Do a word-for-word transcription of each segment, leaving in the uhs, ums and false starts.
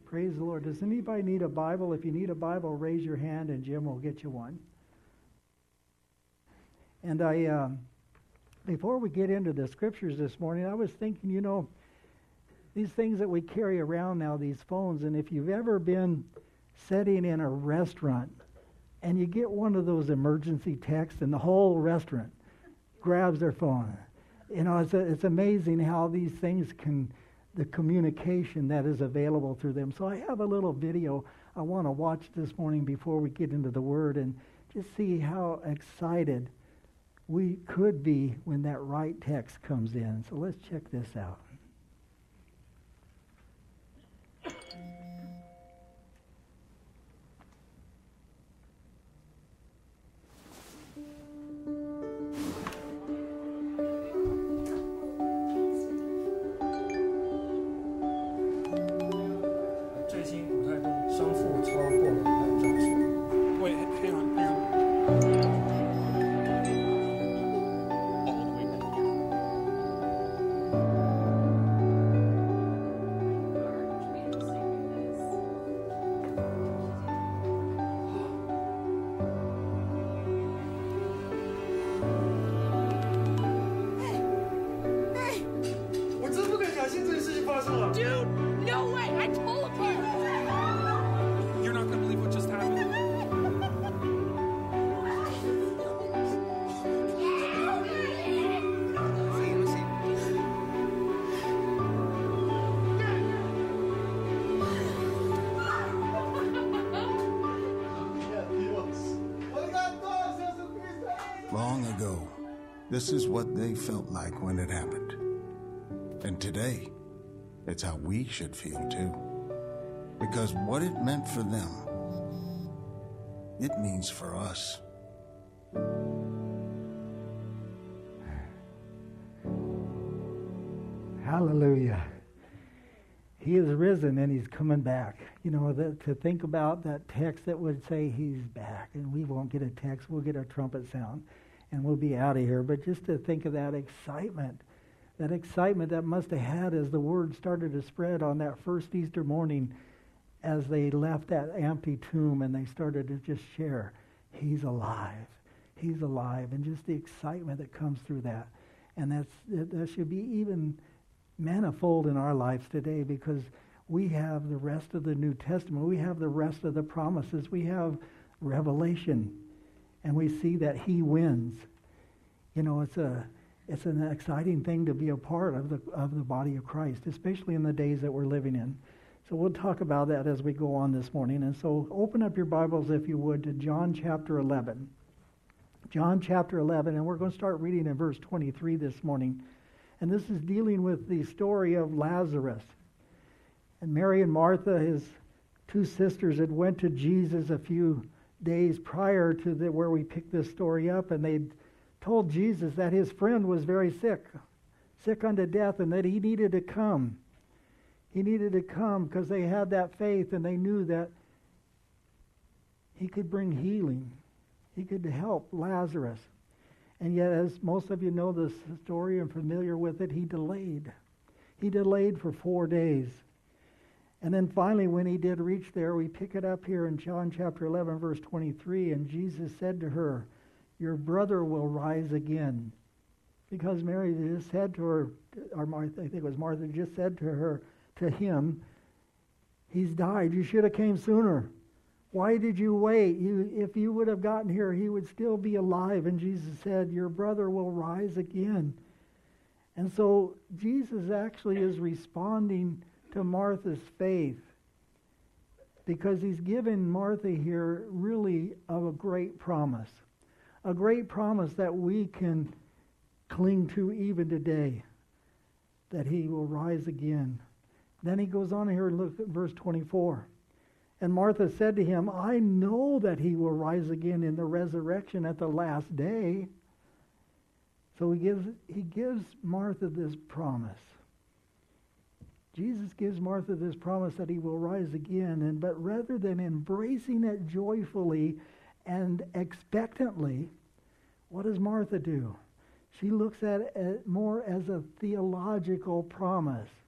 Praise the Lord. Does anybody need a Bible? If you need a Bible, raise your hand and Jim will get you one. And I, um, before we get into the scriptures this morning, I was thinking, you know, these things that we carry around now, these phones, and if you've ever been sitting in a restaurant and you get one of those emergency texts and the whole restaurant grabs their phone. You know, it's, a, it's amazing how these things can, the communication that is available through them. So I have a little video I want to watch this morning before we get into the Word and just see how excited we could be when that right text comes in. So let's check this out. Dude, no way! I told you! You're not gonna believe what just happened. Long ago, this is what they felt like when it happened. And today, it's how we should feel too. Because what it meant for them, it means for us. Hallelujah. He is risen and he's coming back. You know, the, to think about that text that would say he's back, and we won't get a text, we'll get a trumpet sound, and we'll be out of here. But just to think of that excitement, that excitement that must have had as the word started to spread on that first Easter morning as they left that empty tomb and they started to just share, he's alive, he's alive, and just the excitement that comes through that. And that's that should be even manifold in our lives today, because we have the rest of the New Testament, we have the rest of the promises, we have Revelation, and we see that he wins. You know, it's a It's an exciting thing to be a part of the of the body of Christ, especially in the days that we're living in. So we'll talk about that as we go on this morning. And so open up your Bibles, if you would, to John chapter eleven. John chapter eleven, and we're going to start reading in verse twenty-three this morning. And this is dealing with the story of Lazarus. And Mary and Martha, his two sisters, had went to Jesus a few days prior to the, where we picked this story up, and they'd told Jesus that his friend was very sick, sick unto death, and that he needed to come. He needed to come because they had that faith and they knew that he could bring healing. He could help Lazarus. And yet, as most of you know this story and familiar with it, he delayed. He delayed for four days. And then finally, when he did reach there, we pick it up here in John chapter eleven, verse twenty-three, and Jesus said to her, "Your brother will rise again." Because Mary just said to her, or Martha, I think it was Martha, just said to her, to him, "He's died. You should have came sooner. Why did you wait? You, if you would have gotten here, he would still be alive." And Jesus said, "Your brother will rise again." And so Jesus actually is responding to Martha's faith, because he's given Martha here really of a great promise. A great promise that we can cling to even today, that he will rise again. Then he goes on here and look at verse twenty-four. And Martha said to him, "I know that he will rise again in the resurrection at the last day." So he gives, he gives Martha this promise. Jesus gives Martha this promise that he will rise again, and but rather than embracing it joyfully and expectantly, what does Martha do? She looks at it more as a theological promise.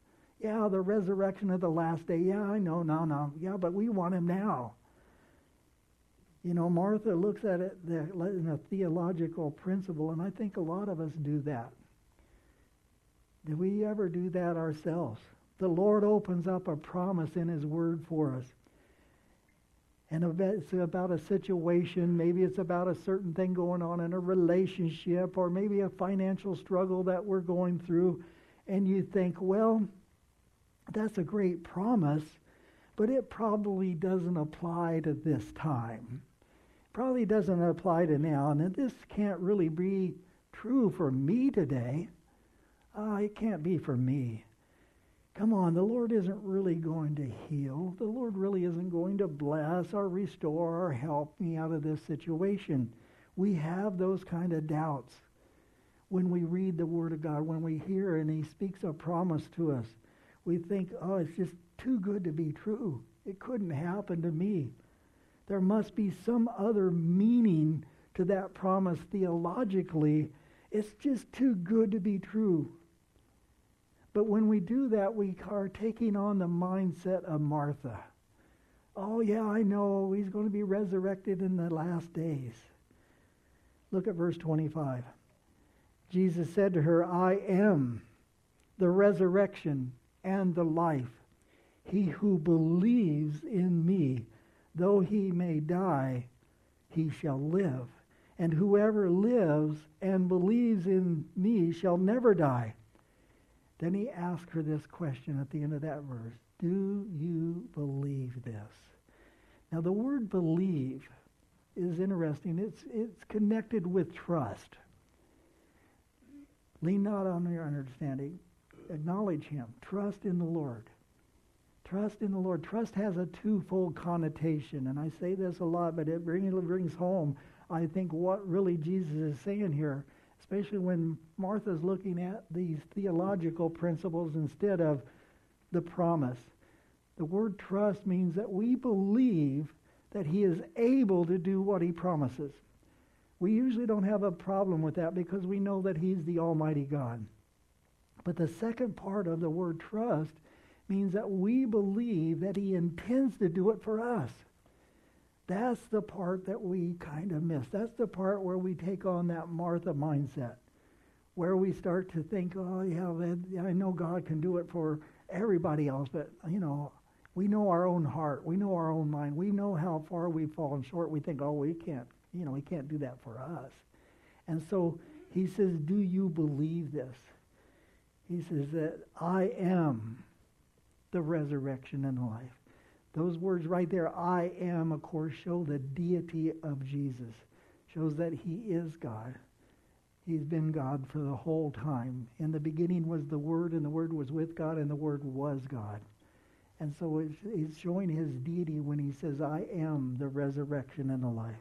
Yeah, the resurrection of the last day. Yeah, I know, no, no. Yeah, but we want him now. You know, Martha looks at it in a theological principle, and I think a lot of us do that. Do we ever do that ourselves? The Lord opens up a promise in his word for us. And it's about a situation, maybe it's about a certain thing going on in a relationship, or maybe a financial struggle that we're going through, and you think, well, that's a great promise, but it probably doesn't apply to this time. Probably doesn't apply to now, and this can't really be true for me today. Uh, it can't be for me. Come on, the Lord isn't really going to heal. The Lord really isn't going to bless or restore or help me out of this situation. We have those kind of doubts when we read the Word of God, when we hear and he speaks a promise to us. We think, oh, it's just too good to be true. It couldn't happen to me. There must be some other meaning to that promise theologically. It's just too good to be true. But when we do that, we are taking on the mindset of Martha. Oh, yeah, I know. He's going to be resurrected in the last days. Look at verse twenty-five. Jesus said to her, I am the resurrection and the life. He who believes in me, though he may die, he shall live. And whoever lives and believes in me shall never die. Then he asked her this question at the end of that verse. Do you believe this? Now the word believe is interesting. It's, it's connected with trust. Lean not on your understanding. Acknowledge him. Trust in the Lord. Trust in the Lord. Trust has a twofold connotation. And I say this a lot, but it brings, it brings home, I think, what really Jesus is saying here. Especially when Martha's looking at these theological principles instead of the promise. The word trust means that we believe that he is able to do what he promises. We usually don't have a problem with that because we know that he's the Almighty God. But the second part of the word trust means that we believe that he intends to do it for us. That's the part that we kind of miss. That's the part where we take on that Martha mindset, where we start to think, oh, yeah, I know God can do it for everybody else, but, you know, we know our own heart. We know our own mind. We know how far we've fallen short. We think, oh, we can't, you know, he can't do that for us. And so he says, do you believe this? He says that I am the resurrection and the life. Those words right there, I am, of course, show the deity of Jesus. Shows that he is God. He's been God for the whole time. In the beginning was the Word, and the Word was with God, and the Word was God. And so it's, it's showing his deity when he says, I am the resurrection and the life.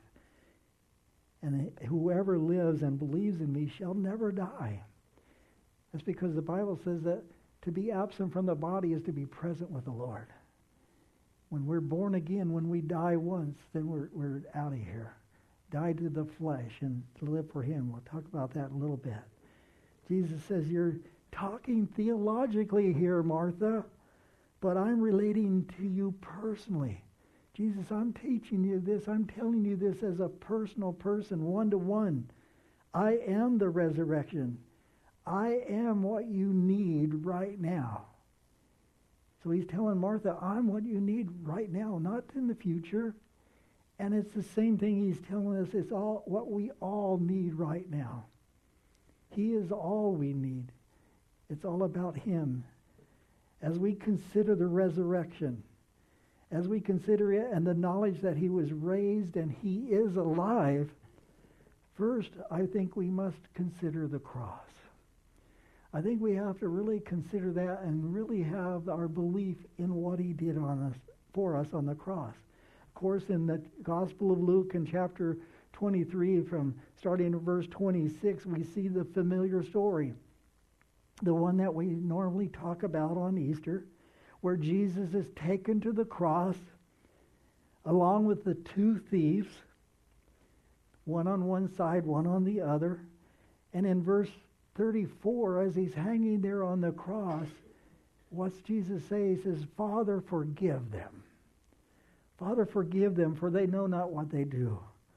And whoever lives and believes in me shall never die. That's because the Bible says that to be absent from the body is to be present with the Lord. When we're born again, when we die once, then we're we're out of here. Die to the flesh and to live for him. We'll talk about that in a little bit. Jesus says, you're talking theologically here, Martha, but I'm relating to you personally. Jesus, I'm teaching you this. I'm telling you this as a personal person, one-to-one. I am the resurrection. I am what you need right now. So he's telling Martha, I'm what you need right now, not in the future. And it's the same thing he's telling us. It's all what we all need right now. He is all we need. It's all about him. As we consider the resurrection, as we consider it and the knowledge that he was raised and he is alive, first, I think we must consider the cross. I think we have to really consider that and really have our belief in what he did on us for us on the cross. Of course, in the Gospel of Luke in chapter twenty-three, from starting at verse twenty-six, we see the familiar story, the one that we normally talk about on Easter, where Jesus is taken to the cross along with the two thieves, one on one side, one on the other. And in verse thirty-four, as he's hanging there on the cross, what's Jesus say? He says, Father, forgive them. Father, forgive them, for they know not what they do.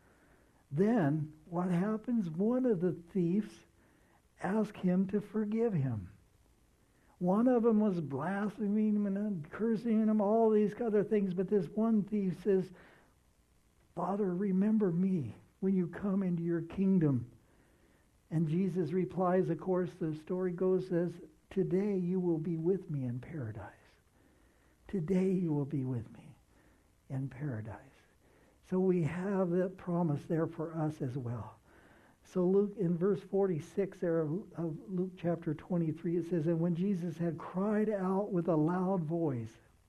Then, what happens? One of the thieves asked him to forgive him. One of them was blaspheming him and cursing him, all these other things, but this one thief says, Father, remember me when you come into your kingdom. And Jesus replies, of course, the story goes, says, today you will be with me in paradise. Today you will be with me in paradise. So we have that promise there for us as well. So Luke, in verse forty-six there of, of Luke chapter twenty-three, it says, and when Jesus had cried out with a loud voice,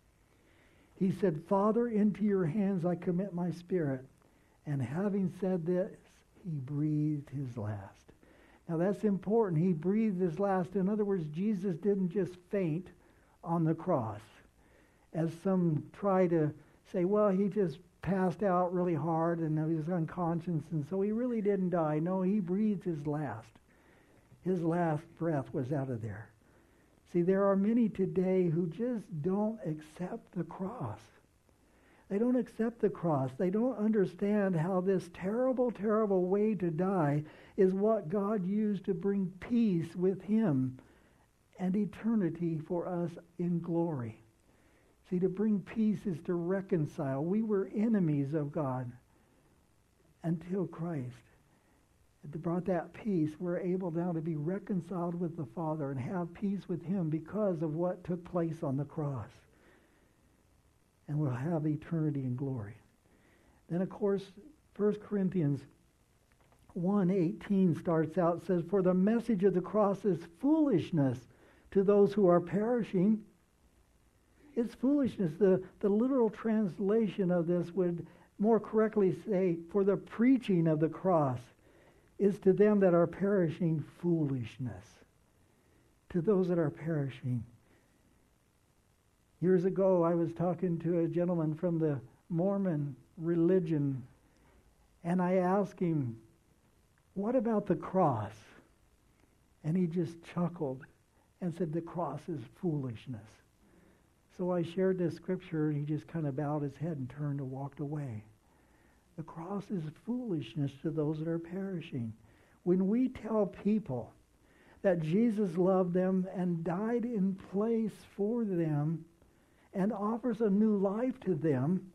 he said, Father, into your hands I commit my spirit. And having said this, he breathed his last. Now that's important. He breathed his last. In other words, Jesus didn't just faint on the cross, as some try to say, well, he just passed out really hard and he was unconscious, and so he really didn't die. No, he breathed his last. His last breath was out of there. See, there are many today who just don't accept the cross. They don't accept the cross. They don't understand how this terrible, terrible way to die is what God used to bring peace with him and eternity for us in glory. See, to bring peace is to reconcile. We were enemies of God until Christ brought that peace. We're able now to be reconciled with the Father and have peace with him because of what took place on the cross. And we'll have eternity and glory. Then, of course, First Corinthians one eighteen starts out, says, for the message of the cross is foolishness to those who are perishing. It's foolishness. The, the literal translation of this would more correctly say, for the preaching of the cross is to them that are perishing foolishness. To those that are perishing. Years ago, I was talking to a gentleman from the Mormon religion, and I asked him, what about the cross? And he just chuckled and said, the cross is foolishness. So I shared this scripture, and he just kind of bowed his head and turned and walked away. The cross is foolishness to those that are perishing. When we tell people that Jesus loved them and died in place for them and offers a new life to them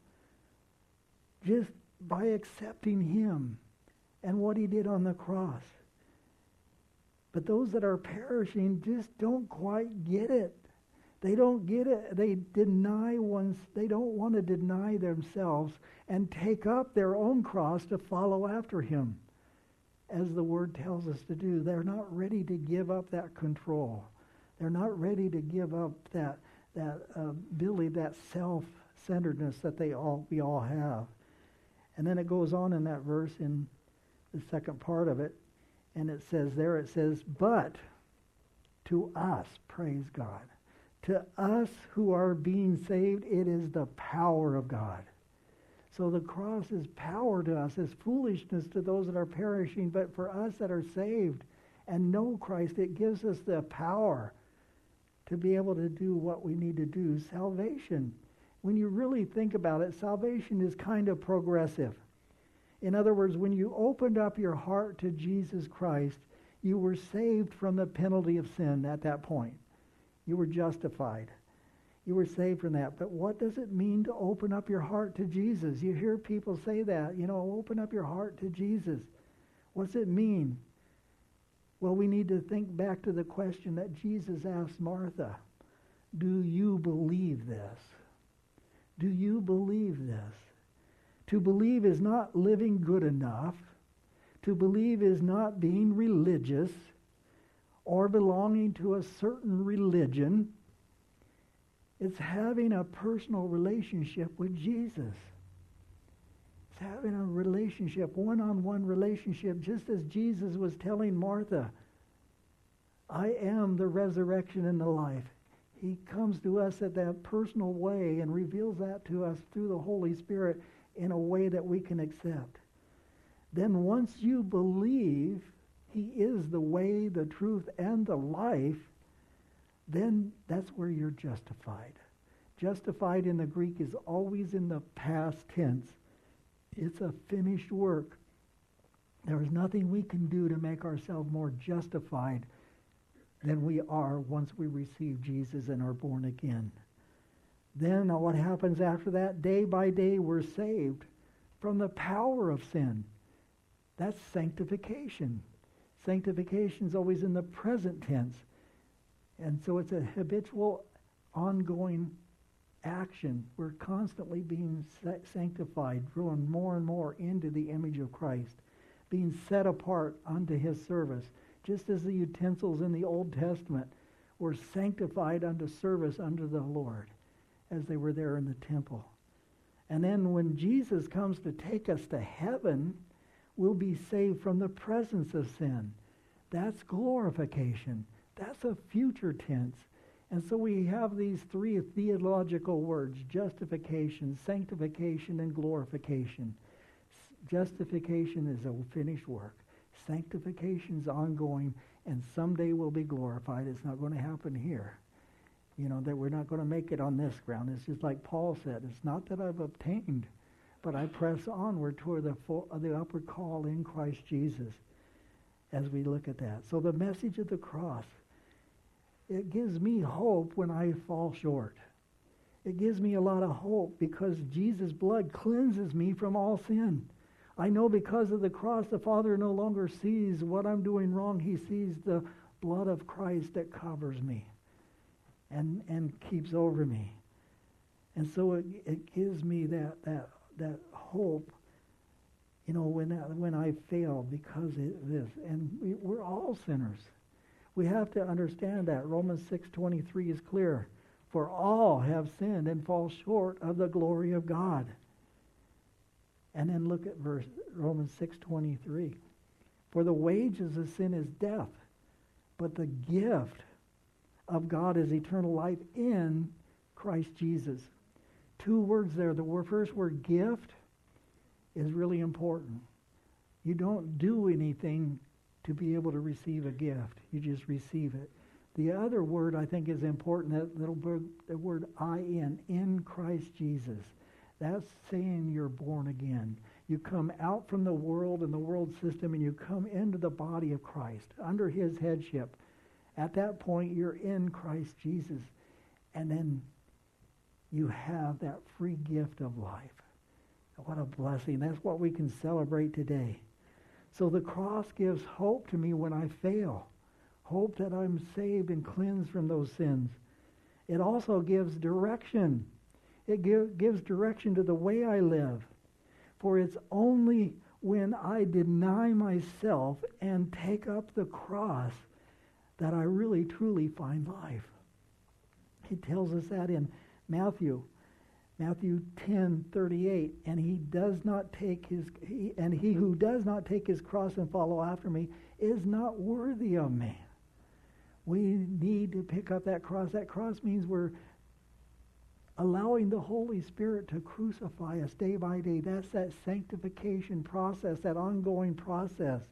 just by accepting him and what he did on the cross. But those that are perishing just don't quite get it. They don't get it. They deny one's, they don't want to deny themselves and take up their own cross to follow after him, as the word tells us to do. They're not ready to give up that control. They're not ready to give up that that uh, ability, that self-centeredness that they all we all have. And then it goes on in that verse in the second part of it, and it says there, it says, but to us, praise God, to us who are being saved, it is the power of God. So the cross is power to us, is foolishness to those that are perishing, but for us that are saved and know Christ, it gives us the power to be able to do what we need to do. Salvation, when you really think about it, salvation is kind of progressive. In other words, when you opened up your heart to Jesus Christ, you were saved from the penalty of sin at that point. You were justified. You were saved from that. But what does it mean to open up your heart to Jesus? You hear people say that, you know, open up your heart to Jesus. What's it mean? Well, we need to think back to the question that Jesus asked Martha. Do you believe this? Do you believe this? To believe is not living good enough. To believe is not being religious or belonging to a certain religion. It's having a personal relationship with Jesus. It's having a relationship, one-on-one relationship, just as Jesus was telling Martha, I am the resurrection and the life. He comes to us at that personal way and reveals that to us through the Holy Spirit in a way that we can accept. Then once you believe He is the way, the truth, and the life, then that's where you're justified. Justified in the Greek is always in the past tense. It's a finished work. There is nothing we can do to make ourselves more justified than we are once we receive Jesus and are born again. Then what happens after that? Day by day we're saved from the power of sin. That's sanctification. Sanctification is always in the present tense. And so it's a habitual, ongoing action. We're constantly being sanctified, growing more and more into the image of Christ, being set apart unto his service. Just as the utensils in the Old Testament were sanctified unto service under the Lord as they were there in the temple. And then when Jesus comes to take us to heaven, we'll be saved from the presence of sin. That's glorification. That's a future tense. And so we have these three theological words: justification, sanctification, and glorification. Justification is a finished work. Sanctification is ongoing, and someday we'll be glorified. It's not going to happen here. You know, that we're not going to make it on this ground. It's just like Paul said, it's not that I've obtained, but I press onward toward the, full, the upward call in Christ Jesus as we look at that. So the message of the cross, it gives me hope when I fall short. It gives me a lot of hope because Jesus' blood cleanses me from all sin. I know because of the cross, the Father no longer sees what I'm doing wrong. He sees the blood of Christ that covers me and and keeps over me. And so it, it gives me that that that hope, you know, when when I fail because of this. And we, we're all sinners. We have to understand that. Romans six twenty-three is clear. For all have sinned and fall short of the glory of God. And then look at verse Romans six twenty-three. For the wages of sin is death, but the gift of God is eternal life in Christ Jesus. Two words there. The first word, gift, is really important. You don't do anything to be able to receive a gift. You just receive it. The other word I think is important, that little word, the word I N, in Christ Jesus. That's saying you're born again. You come out from the world and the world system and you come into the body of Christ, under his headship. At that point, you're in Christ Jesus. And then you have that free gift of life. What a blessing. That's what we can celebrate today. So the cross gives hope to me when I fail. Hope that I'm saved and cleansed from those sins. It also gives direction. It give, gives direction to the way I live. For it's only when I deny myself and take up the cross that I really truly find life. He tells us that in Matthew, Matthew ten thirty-eight, and he does not take his he, and he who does not take his cross and follow after me is not worthy of me. We need to pick up that cross. That cross means we're allowing the Holy Spirit to crucify us day by day. That's that sanctification process, that ongoing process.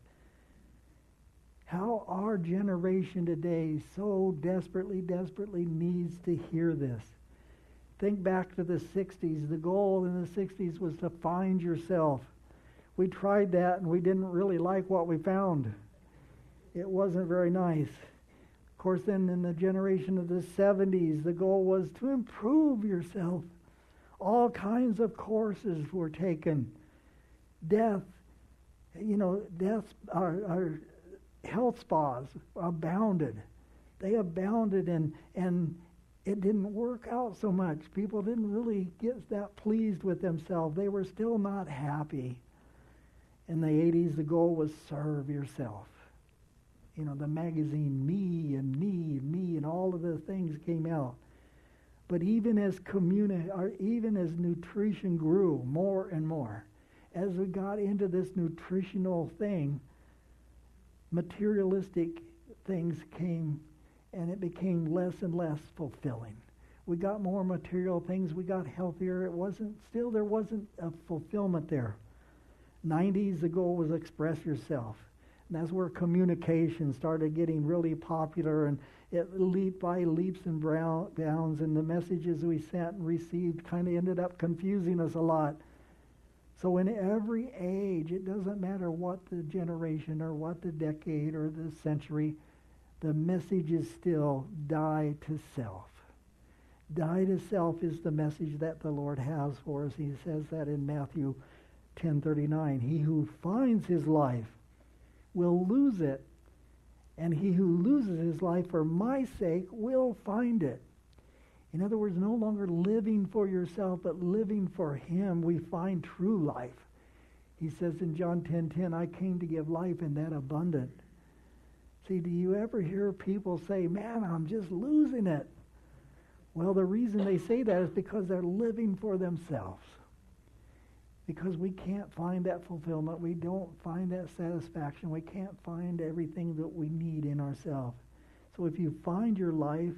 How our generation today so desperately, desperately needs to hear this. Think back to the sixties. The goal in the sixties was to find yourself. We tried that and we didn't really like what we found. It wasn't very nice. Of course, then in the generation of the seventies, the goal was to improve yourself. All kinds of courses were taken. Death, you know, death, our, our health spas abounded. They abounded, and and it didn't work out so much. People didn't really get that pleased with themselves. They were still not happy. In the eighties, the goal was serve yourself. You know, the magazine Me and Me and Me and all of the things came out. But even as communi- or even as nutrition grew more and more, as we got into this nutritional thing, materialistic things came, and it became less and less fulfilling. We got more material things. We got healthier. It wasn't, still there wasn't a fulfillment there. nineties, the goal was express yourself. And that's where communication started getting really popular, and, it leaped by leaps and bounds, and the messages we sent and received kind of ended up confusing us a lot. So in every age, it doesn't matter what the generation or what the decade or the century, the message is still die to self. Die to self is the message that the Lord has for us. He says that in Matthew ten thirty-nine. He who finds his life will lose it, and he who loses his life for my sake will find it. In other words, no longer living for yourself, but living for him, we find true life. He says in John ten ten, I came to give life in that abundant. See, do you ever hear people say, man, I'm just losing it? Well, the reason they say that is because they're living for themselves. Because we can't find that fulfillment. We don't find that satisfaction. We can't find everything that we need in ourselves. So if you find your life,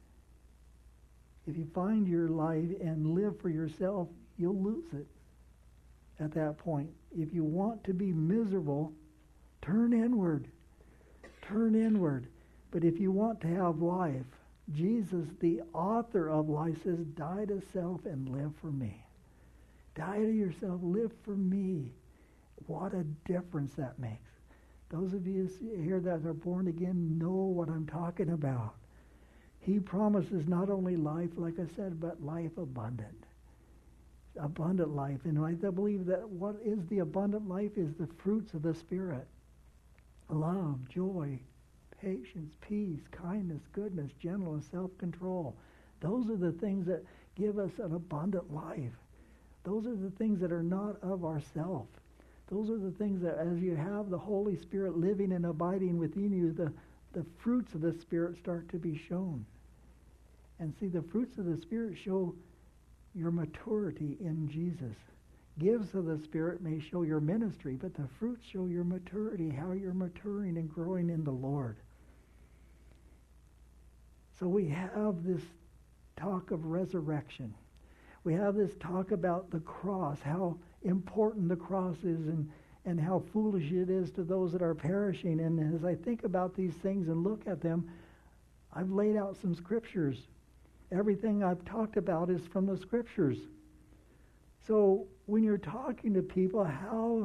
if you find your life and live for yourself, you'll lose it at that point. If you want to be miserable, turn inward. Turn inward. But if you want to have life, Jesus, the author of life, says, die to self and live for me. Die to yourself, live for me. What a difference that makes. Those of you here that are born again know what I'm talking about. He promises not only life, like I said, but life abundant. Abundant life. And I believe that what is the abundant life is the fruits of the Spirit. Love, joy, patience, peace, kindness, goodness, gentleness, self-control. Those are the things that give us an abundant life. Those are the things that are not of ourself. Those are the things that as you have the Holy Spirit living and abiding within you, the, the fruits of the Spirit start to be shown. And see, the fruits of the Spirit show your maturity in Jesus. Gifts of the Spirit may show your ministry, but the fruits show your maturity, how you're maturing and growing in the Lord. So we have this talk of resurrection. We have this talk about the cross, how important the cross is and, and how foolish it is to those that are perishing. And as I think about these things and look at them, I've laid out some scriptures. Everything I've talked about is from the scriptures. So when you're talking to people, how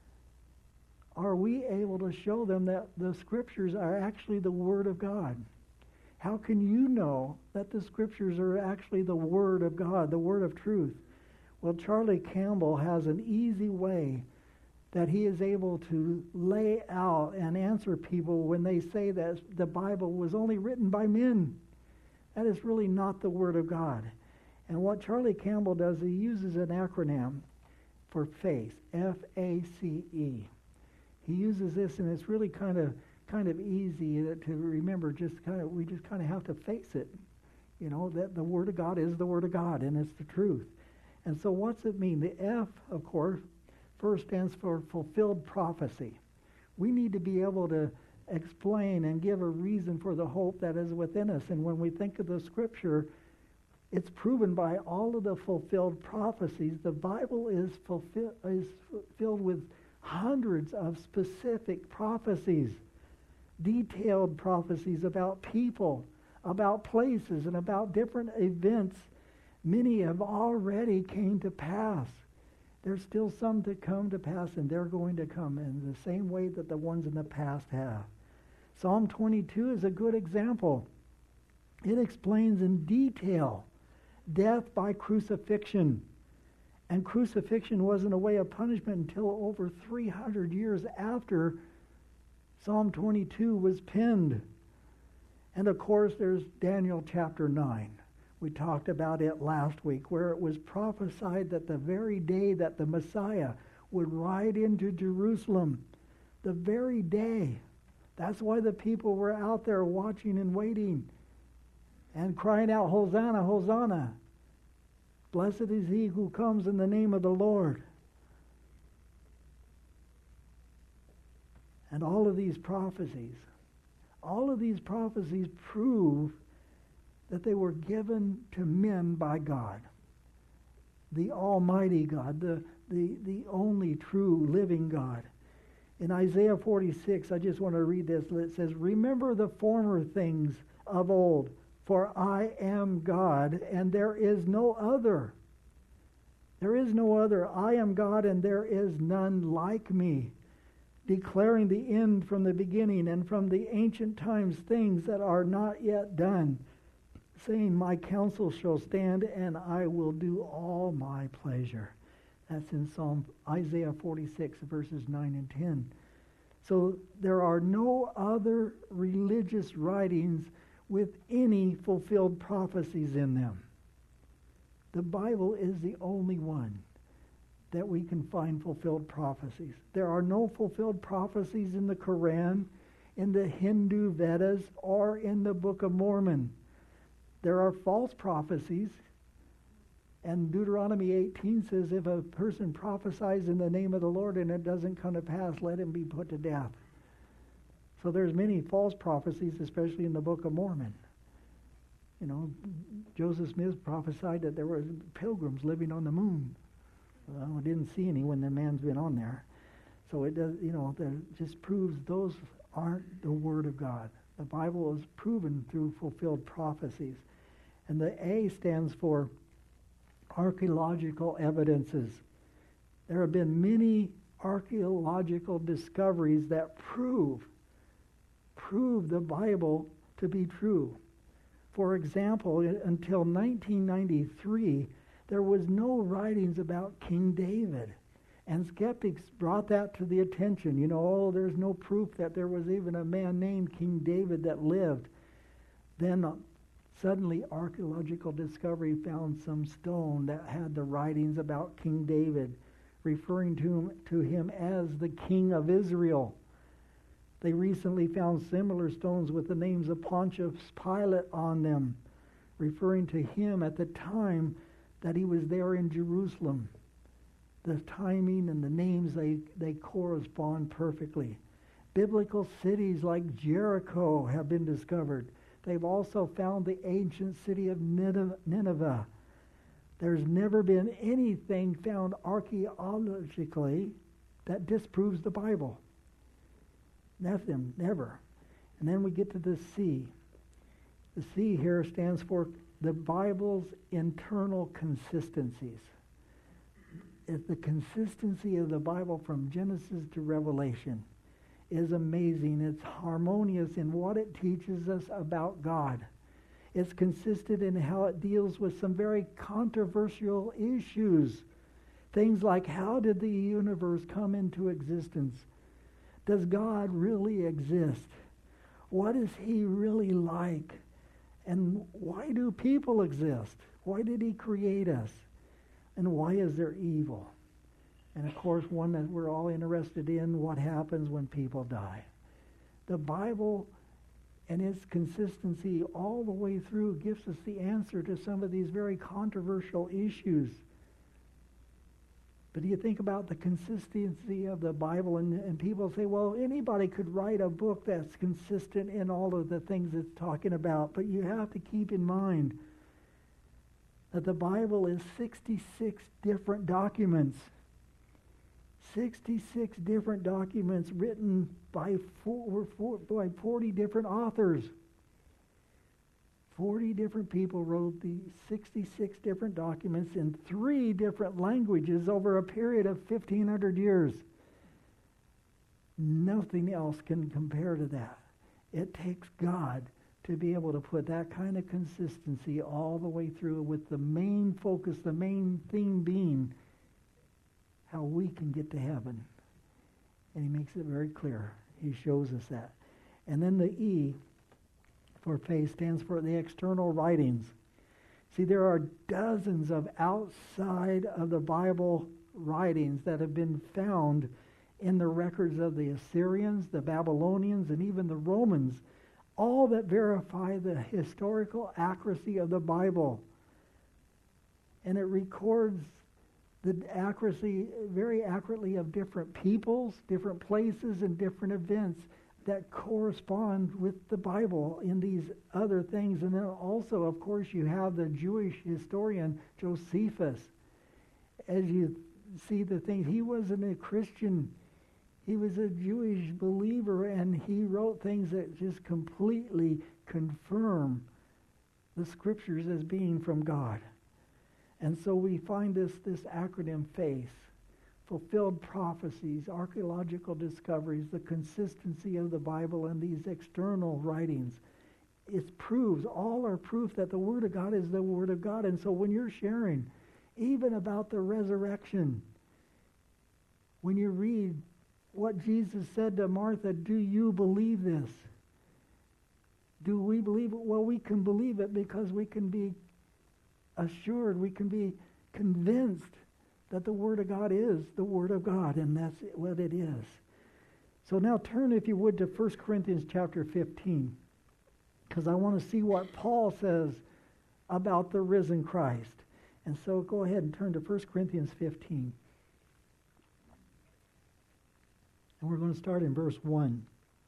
are we able to show them that the scriptures are actually the Word of God? How can you know that the scriptures are actually the Word of God, the Word of truth? Well, Charlie Campbell has an easy way that he is able to lay out and answer people when they say that the Bible was only written by men. That is really not the Word of God. And what Charlie Campbell does, he uses an acronym for FACE, F A C E. He uses this, and it's really kind of kind of easy to remember. Just kind of, we just kind of have to face it, you know, that the Word of God is the Word of God, and it's the truth. And so what's it mean? The F, of course, first stands for fulfilled prophecy. We need to be able to explain and give a reason for the hope that is within us. And when we think of the Scripture, it's proven by all of the fulfilled prophecies. The Bible is, fulfill, is filled with hundreds of specific prophecies, detailed prophecies about people, about places, and about different events. Many have already came to pass. There's still some to come to pass, and they're going to come in the same way that the ones in the past have. Psalm twenty-two is a good example. It explains in detail death by crucifixion. And crucifixion wasn't a way of punishment until over three hundred years after Psalm twenty-two was penned. And of course, there's Daniel chapter nine. We talked about it last week, where it was prophesied that the very day that the Messiah would ride into Jerusalem, the very day. That's why the people were out there watching and waiting and crying out, Hosanna, Hosanna. Blessed is he who comes in the name of the Lord. And all of these prophecies, all of these prophecies prove that they were given to men by God, the Almighty God, the, the, the only true living God. In Isaiah forty-six, I just want to read this. It says, remember the former things of old, for I am God, and there is no other. There is no other. I am God, and there is none like me, declaring the end from the beginning, and from the ancient times things that are not yet done, saying, my counsel shall stand, and I will do all my pleasure. That's in Psalm Isaiah forty-six, verses nine and ten. So there are no other religious writings with any fulfilled prophecies in them. The Bible is the only one that we can find fulfilled prophecies. There are no fulfilled prophecies in the Quran, in the Hindu Vedas, or in the Book of Mormon. There are false prophecies, and Deuteronomy eighteen says, if a person prophesies in the name of the Lord and it doesn't come to pass, let him be put to death. So there's many false prophecies, especially in the Book of Mormon. You know, Joseph Smith prophesied that there were pilgrims living on the moon. Well, I didn't see any when the man's been on there. So it does, you know, that just proves those aren't the Word of God. The Bible is proven through fulfilled prophecies. And the A stands for archaeological evidences. There have been many archaeological discoveries that prove, prove the Bible to be true. For example, until nineteen ninety-three, there was no writings about King David. And skeptics brought that to the attention. You know, oh, there's no proof that there was even a man named King David that lived. Then uh, suddenly archaeological discovery found some stone that had the writings about King David, referring to him, to him as the King of Israel. They recently found similar stones with the names of Pontius Pilate on them, referring to him at the time that he was there in Jerusalem. The timing and the names, they, they correspond perfectly. Biblical cities like Jericho have been discovered. They've also found the ancient city of Nineveh. There's never been anything found archaeologically that disproves the Bible. Nothing, never. And then we get to the C. The C here stands for the Bible's internal consistencies. It's the consistency of the Bible from Genesis to Revelation is amazing. It's harmonious in what it teaches us about God. It's consistent in how it deals with some very controversial issues. Things like, how did the universe come into existence? Does God really exist? What is he really like? And why do people exist? Why did he create us? And why is there evil? And of course, one that we're all interested in, what happens when people die. The Bible and its consistency all the way through gives us the answer to some of these very controversial issues. But do you think about the consistency of the Bible, and, and people say, well, anybody could write a book that's consistent in all of the things it's talking about. But you have to keep in mind that the Bible is sixty-six different documents. sixty-six different documents written by, four, four, by forty different authors. forty different people wrote the sixty-six different documents in three different languages over a period of fifteen hundred years. Nothing else can compare to that. It takes God to be able to put that kind of consistency all the way through, with the main focus, the main theme being how we can get to heaven. And he makes it very clear. He shows us that. And then the E for faith stands for the external writings. See, there are dozens of outside of the Bible writings that have been found in the records of the Assyrians, the Babylonians, and even the Romans, all that verify the historical accuracy of the Bible. And it records the accuracy very accurately of different peoples, different places, and different events that correspond with the Bible in these other things. And then also, of course, you have the Jewish historian Josephus. As you see the things, he wasn't a Christian. He was a Jewish believer, and he wrote things that just completely confirm the Scriptures as being from God. And so we find this, this acronym FACE, fulfilled prophecies, archaeological discoveries, the consistency of the Bible and these external writings. It proves, all are proof that the Word of God is the Word of God. And so when you're sharing, even about the resurrection, when you read what Jesus said to Martha, do you believe this? Do we believe it? Well, we can believe it because we can be assured, we can be convinced that the Word of God is the Word of God, and that's what it is. So now turn, if you would, to First Corinthians chapter fifteen, because I want to see what Paul says about the risen Christ. And so go ahead and turn to First Corinthians fifteen. And we're going to start in verse one.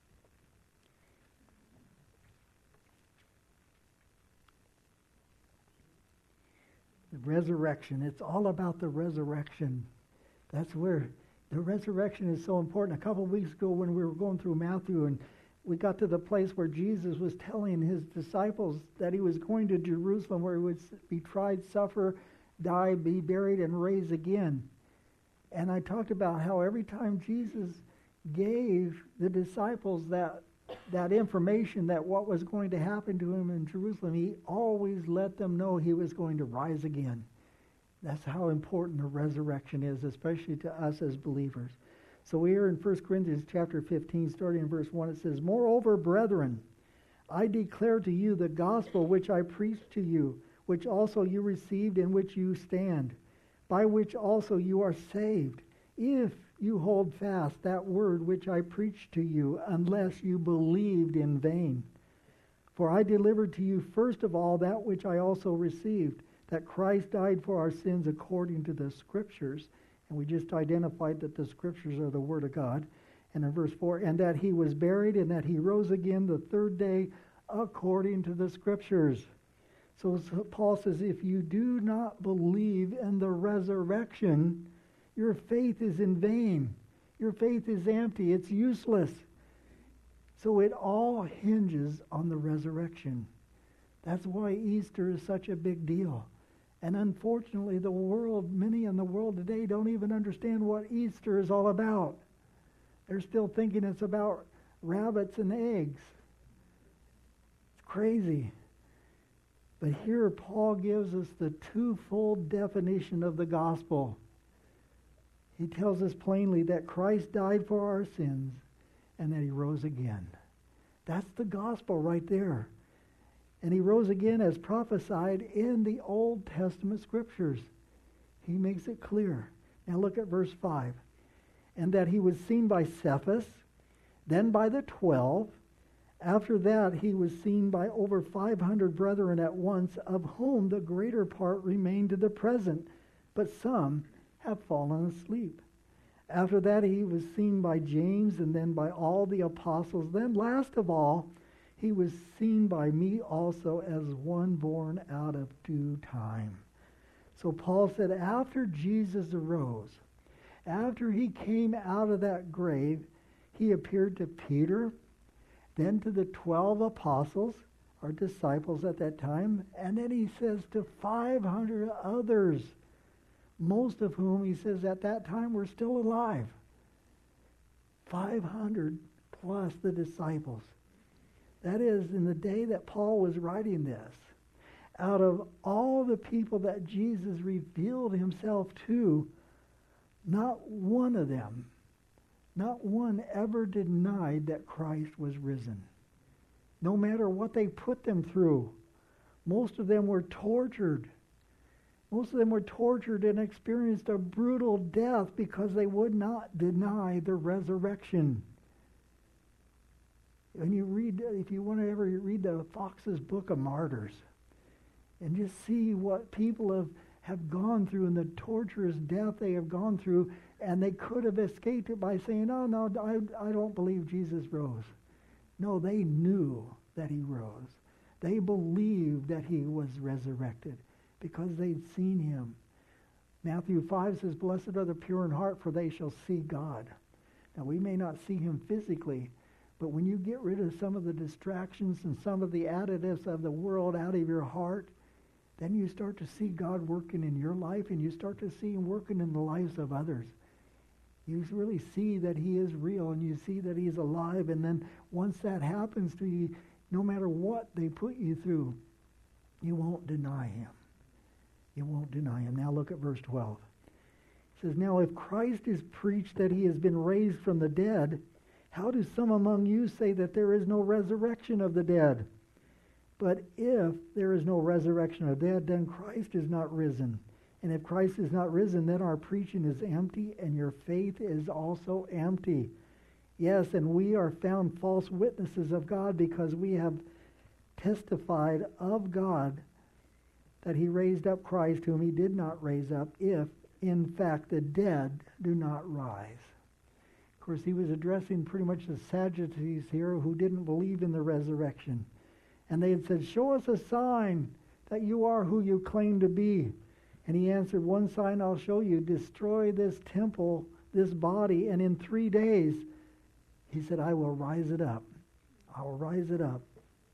The resurrection. It's all about the resurrection. That's where the resurrection is so important. A couple of weeks ago when we were going through Matthew, and we got to the place where Jesus was telling his disciples that he was going to Jerusalem where he would be tried, suffer, die, be buried, and raise again. And I talked about how every time Jesus gave the disciples that that information, that what was going to happen to him in Jerusalem, he always let them know he was going to rise again. That's how important the resurrection is, especially to us as believers. So we are in First Corinthians chapter fifteen, starting in verse one. It says, "Moreover, brethren, I declare to you the gospel which I preached to you, which also you received, in which you stand, by which also you are saved, if you hold fast that word which I preached to you, unless you believed in vain. For I delivered to you first of all that which I also received, that Christ died for our sins according to the Scriptures." And we just identified that the Scriptures are the Word of God. And in verse four, "and that he was buried, and that he rose again the third day according to the Scriptures." So Paul says, if you do not believe in the resurrection, your faith is in vain. Your faith is empty. It's useless. So it all hinges on the resurrection. That's why Easter is such a big deal. And unfortunately, the world, many in the world today don't even understand what Easter is all about. They're still thinking it's about rabbits and eggs. It's crazy. But here Paul gives us the twofold definition of the gospel. He tells us plainly that Christ died for our sins and that he rose again. That's the gospel right there. And he rose again as prophesied in the Old Testament Scriptures. He makes it clear. Now look at verse five. "And that he was seen by Cephas, then by the twelve. After that he was seen by over five hundred brethren at once, of whom the greater part remain to the present, but some have fallen asleep. After that he was seen by James, and then by all the apostles. Then last of all, he was seen by me also, as one born out of due time." So Paul said after Jesus arose, after he came out of that grave, he appeared to Peter, then to the twelve apostles, or disciples at that time, and then he says to five hundred others, most of whom, he says, at that time were still alive. five hundred plus the disciples. That is, in the day that Paul was writing this, out of all the people that Jesus revealed himself to, not one of them, not one ever denied that Christ was risen. No matter what they put them through. Most of them were tortured. Most of them were tortured and experienced a brutal death because they would not deny the resurrection. When you read, if you want to ever read the Fox's Book of Martyrs, and just see what people have, have gone through and the torturous death they have gone through, and they could have escaped it by saying, "Oh, no, I, I don't believe Jesus rose." No, they knew that he rose. They believed that he was resurrected because they'd seen him. Matthew five says, "Blessed are the pure in heart, for they shall see God." Now, we may not see him physically, But when you get rid of some of the distractions and some of the additives of the world out of your heart, then you start to see God working in your life, and you start to see Him working in the lives of others. You really see that He is real, and you see that He's alive, and then once that happens to you, no matter what they put you through, you won't deny Him. You won't deny Him. Now look at verse twelve. It says, "Now if Christ is preached that He has been raised from the dead, how do some among you say that there is no resurrection of the dead? But if there is no resurrection of the dead, then Christ is not risen. And if Christ is not risen, then our preaching is empty, and your faith is also empty. Yes, and we are found false witnesses of God, because we have testified of God that He raised up Christ, whom He did not raise up, if, in fact, the dead do not rise." Of course, he was addressing pretty much the Sadducees here who didn't believe in the resurrection. And they had said, "Show us a sign that you are who you claim to be." And he answered, "One sign I'll show you. Destroy this temple, this body, and in three days," he said, "I will rise it up. I will rise it up."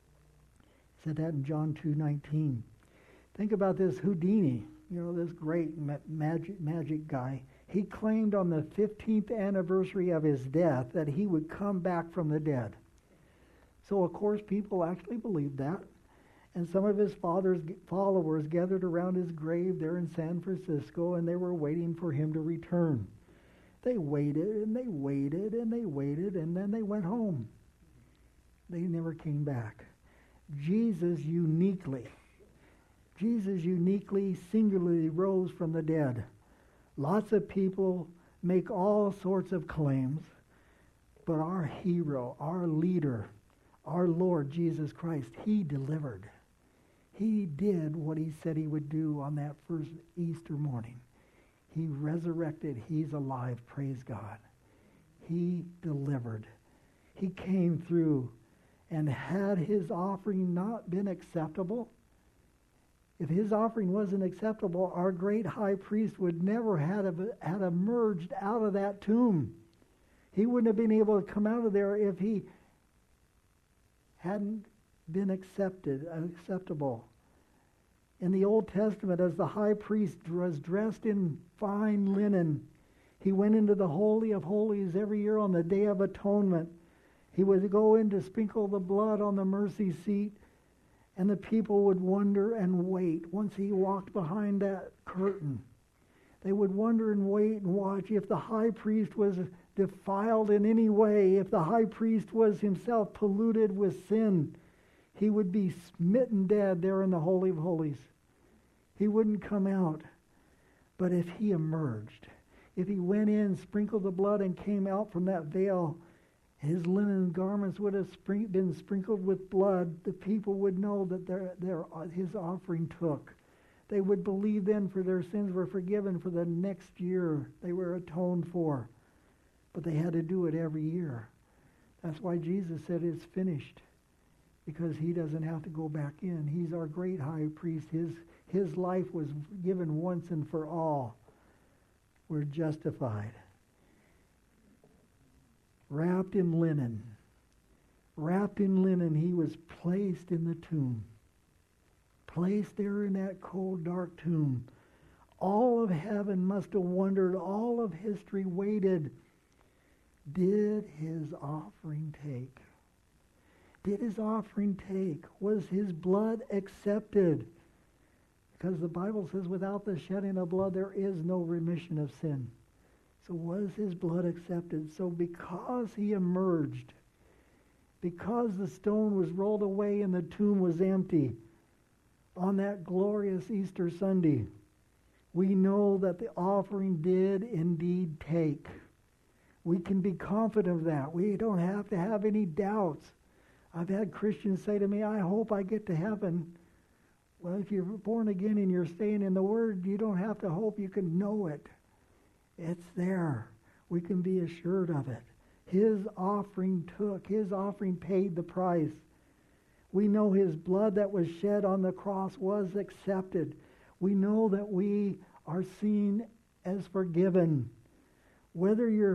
He said that in John two nineteen. Think about this Houdini, you know, this great ma- magic magic guy. He claimed on the fifteenth anniversary of his death that he would come back from the dead. So, of course, people actually believed that. And some of his father's followers gathered around his grave there in San Francisco, and they were waiting for him to return. They waited, and they waited, and they waited, and then they went home. They never came back. Jesus uniquely, Jesus uniquely, singularly rose from the dead. Lots of people make all sorts of claims, but our hero, our leader, our Lord Jesus Christ, He delivered. He did what He said He would do on that first Easter morning. He resurrected. He's alive. Praise God. He delivered. He came through, and had His offering not been acceptable, if His offering wasn't acceptable, our great high priest would never have had emerged out of that tomb. He wouldn't have been able to come out of there if He hadn't been accepted, acceptable. In the Old Testament, as the high priest was dressed in fine linen, he went into the Holy of Holies every year on the Day of Atonement. He would go in to sprinkle the blood on the mercy seat, and the people would wonder and wait. Once he walked behind that curtain, they would wonder and wait and watch if the high priest was defiled in any way, if the high priest was himself polluted with sin. He would be smitten dead there in the Holy of Holies. He wouldn't come out. But if he emerged, if he went in, sprinkled the blood, and came out from that veil, his linen garments would have spring, been sprinkled with blood. The people would know that their, their, his offering took. They would believe then for their sins were forgiven for the next year. They were atoned for. But they had to do it every year. That's why Jesus said it's finished. Because he doesn't have to go back in. He's our great high priest. His, his life was given once and for all. We're justified. Wrapped in linen. Wrapped in linen, he was placed in the tomb. Placed there in that cold, dark tomb. All of heaven must have wondered. All of history waited. Did his offering take? Did his offering take? Was his blood accepted? Because the Bible says without the shedding of blood there is no remission of sin. So was his blood accepted? So because he emerged, because the stone was rolled away and the tomb was empty, on that glorious Easter Sunday, we know that the offering did indeed take. We can be confident of that. We don't have to have any doubts. I've had Christians say to me, I hope I get to heaven. Well, if you're born again and you're staying in the Word, you don't have to hope, you can know it. It's there. We can be assured of it. His offering took, his offering paid the price. We know his blood that was shed on the cross was accepted. We know that we are seen as forgiven. Whether you're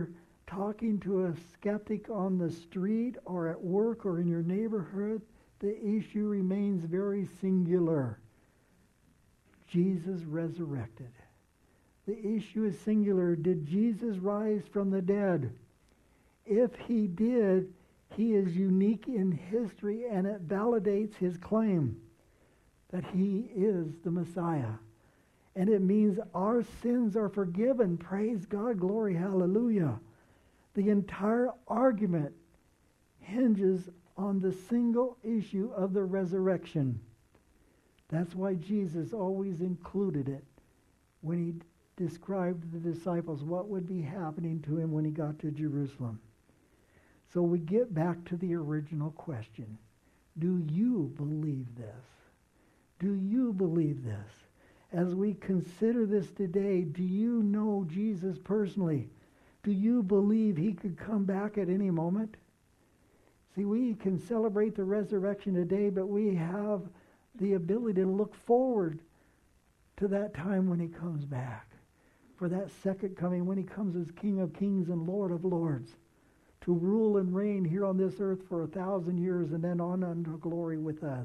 talking to a skeptic on the street or at work or in your neighborhood, the issue remains very singular. Jesus resurrected. The issue is singular. Did Jesus rise from the dead? If he did, he is unique in history, and it validates his claim that he is the Messiah. And it means our sins are forgiven. Praise God, glory, hallelujah. The entire argument hinges on the single issue of the resurrection. That's why Jesus always included it when he described to the disciples what would be happening to him when he got to Jerusalem. So we get back to the original question. Do you believe this? Do you believe this? As we consider this today, do you know Jesus personally? Do you believe he could come back at any moment? See, we can celebrate the resurrection today, but we have the ability to look forward to that time when he comes back. For that second coming, when he comes as King of Kings and Lord of Lords, to rule and reign here on this earth for a thousand years and then on unto glory with us.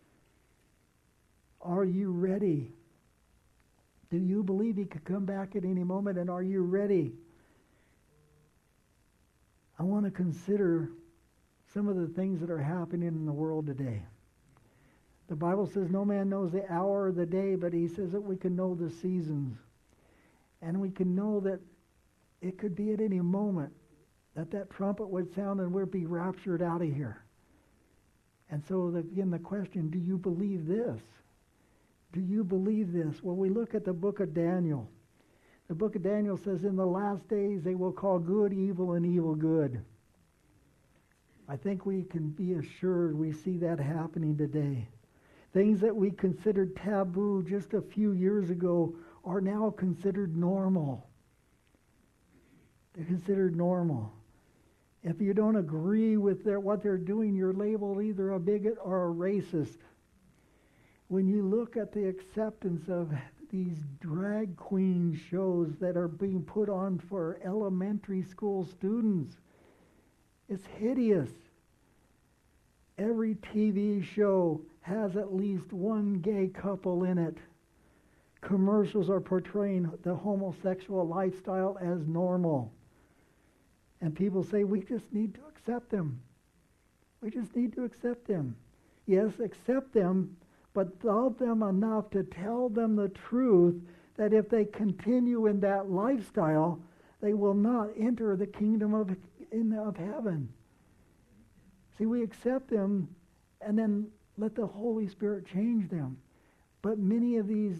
Are you ready? Do you believe he could come back at any moment, and are you ready? I want to consider some of the things that are happening in the world today. The Bible says no man knows the hour or the day, but he says that we can know the seasons. And we can know that it could be at any moment that that trumpet would sound and we'd be raptured out of here. And so the, again, the question, do you believe this? Do you believe this? Well, we look at the book of Daniel. The book of Daniel says, in the last days they will call good evil and evil good. I think we can be assured we see that happening today. Things that we considered taboo just a few years ago are now considered normal. They're considered normal. If you don't agree with their, what they're doing, you're labeled either a bigot or a racist. When you look at the acceptance of these drag queen shows that are being put on for elementary school students, it's hideous. Every T V show has at least one gay couple in it. Commercials are portraying the homosexual lifestyle as normal. And people say, we just need to accept them. We just need to accept them. Yes, accept them, but love them enough to tell them the truth that if they continue in that lifestyle, they will not enter the kingdom of, in, of heaven. See, we accept them and then let the Holy Spirit change them. But many of these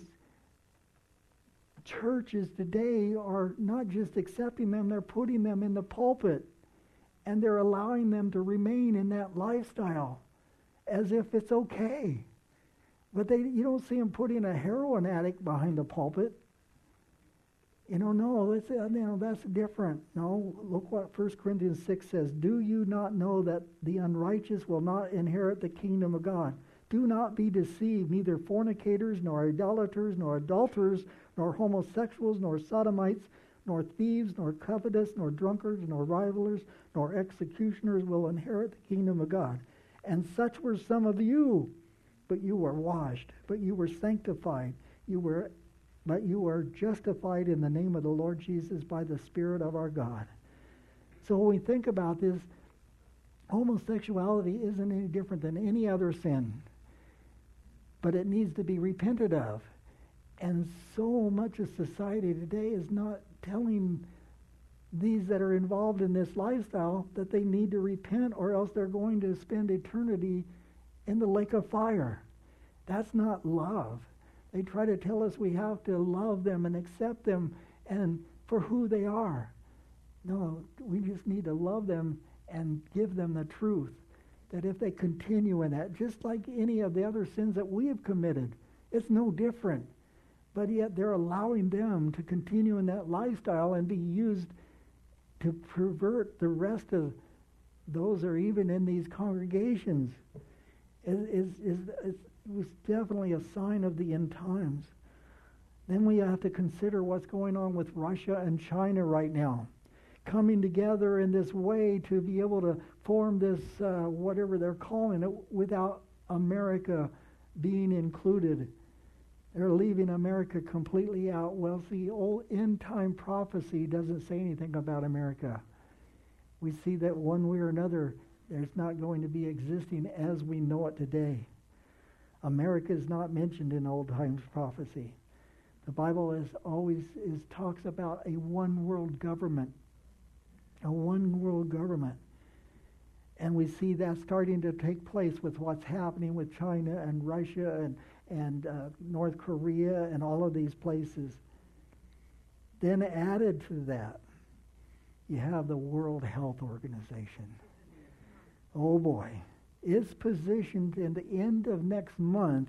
churches today are not just accepting them, they're putting them in the pulpit. And they're allowing them to remain in that lifestyle as if it's okay. But they, you don't see them putting a heroin addict behind the pulpit. You know, no, that's, you know, that's different. No, look what First Corinthians six says. Do you not know that the unrighteous will not inherit the kingdom of God? Do not be deceived. Neither fornicators, nor idolaters, nor adulterers, nor homosexuals, nor sodomites, nor thieves, nor covetous, nor drunkards, nor rivalers, nor executioners will inherit the kingdom of God. And such were some of you. But you were washed, but you were sanctified, you were, but you were justified in the name of the Lord Jesus by the Spirit of our God. So when we think about this, homosexuality isn't any different than any other sin, but it needs to be repented of. And so much of society today is not telling these that are involved in this lifestyle that they need to repent, or else they're going to spend eternity in the lake of fire. That's not love. They try to tell us we have to love them and accept them and for who they are. No, we just need to love them and give them the truth. That if they continue in that, just like any of the other sins that we have committed, it's no different. But yet they're allowing them to continue in that lifestyle and be used to pervert the rest of those that are even in these congregations. Is, is, is, is was definitely a sign of the end times. Then we have to consider what's going on with Russia and China right now. coming together in this way to be able to form this, uh, whatever they're calling it, without America being included. They're leaving America completely out. Well, see, old end-time prophecy doesn't say anything about America. We see that one way or another, there's not going to be existing as we know it today. America is not mentioned in old times prophecy. The Bible is always is talks about a one world government, a one world government. And we see that starting to take place with what's happening with China and Russia and, and uh, North Korea and all of these places. Then added to that, you have the World Health Organization. Oh boy. It's positioned in the end of next month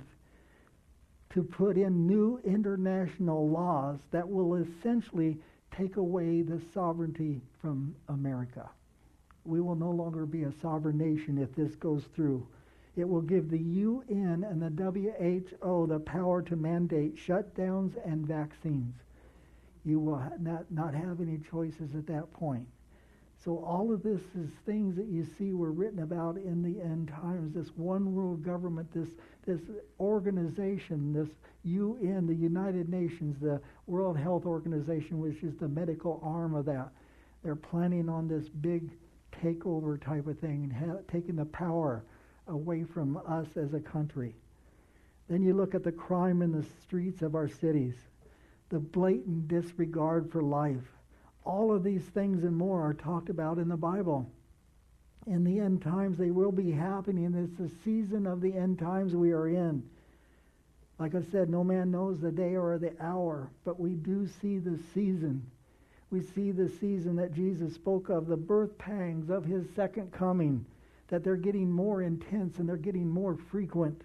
to put in new international laws that will essentially take away the sovereignty from America. We will no longer be a sovereign nation if this goes through. It will give the U N and the W H O the power to mandate shutdowns and vaccines. You will not, not have any choices at that point. So all of this is things that you see were written about in the end times. This one world government, this this organization, this U N, the United Nations, the World Health Organization, which is the medical arm of that. They're planning on this big takeover type of thing, and ha- taking the power away from us as a country. Then you look at the crime in the streets of our cities, the blatant disregard for life. All of these things and more are talked about in the Bible. In the end times, they will be happening. It's the season of the end times we are in. Like I said, no man knows the day or the hour, but we do see the season. We see the season that Jesus spoke of, the birth pangs of his second coming, that they're getting more intense and they're getting more frequent.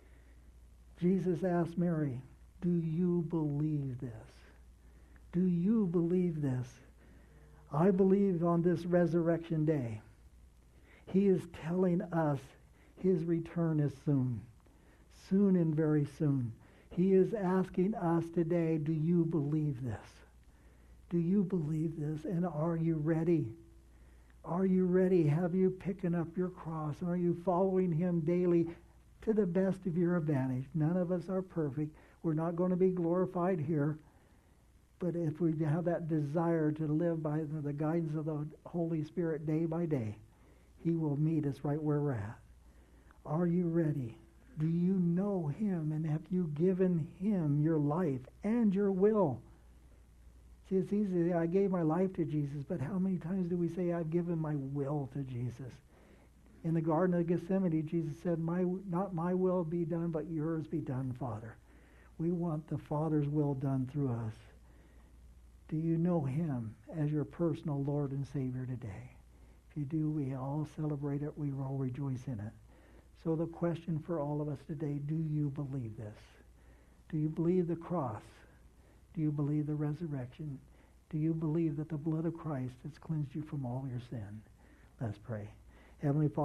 Jesus asked Mary, do you believe this? Do you believe this? I believe on this resurrection day, he is telling us his return is soon. Soon and very soon. He is asking us today, do you believe this? Do you believe this? And are you ready? Are you ready? Have you picking up your cross? Are you following him daily to the best of your advantage? None of us are perfect. We're not going to be glorified here. But if we have that desire to live by the guidance of the Holy Spirit day by day, he will meet us right where we're at. Are you ready? Do you know him? And have you given him your life and your will? See, it's easy. I gave my life to Jesus, but how many times do we say, I've given my will to Jesus? In the Garden of Gethsemane, Jesus said, "My not my will be done, but yours be done, Father." We want the Father's will done through us. Do you know him as your personal Lord and Savior today? If you do, we all celebrate it. We all rejoice in it. So the question for all of us today, do you believe this? Do you believe the cross? Do you believe the resurrection? Do you believe that the blood of Christ has cleansed you from all your sin? Let's pray. Heavenly Father,